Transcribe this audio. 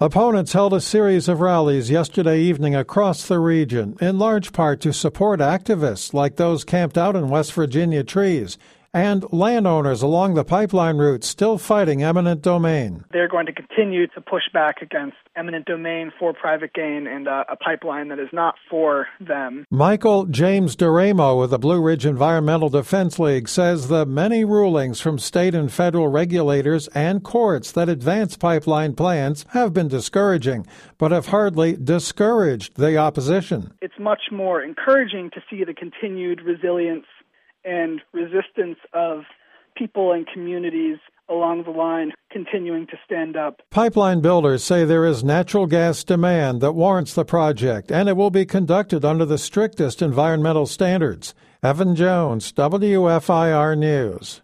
Opponents held a series of rallies yesterday evening across the region, in large part to support activists like those camped out in West Virginia trees and landowners along the pipeline route still fighting eminent domain. They're going to continue to push back against eminent domain for private gain and a pipeline that is not for them. Michael James Duramo with the Blue Ridge Environmental Defense League says the many rulings from state and federal regulators and courts that advance pipeline plans have been discouraging, but have hardly discouraged the opposition. It's much more encouraging to see the continued resilience and resistance of people and communities along the line continuing to stand up. Pipeline builders say there is natural gas demand that warrants the project, and it will be conducted under the strictest environmental standards. Evan Jones, WFIR News.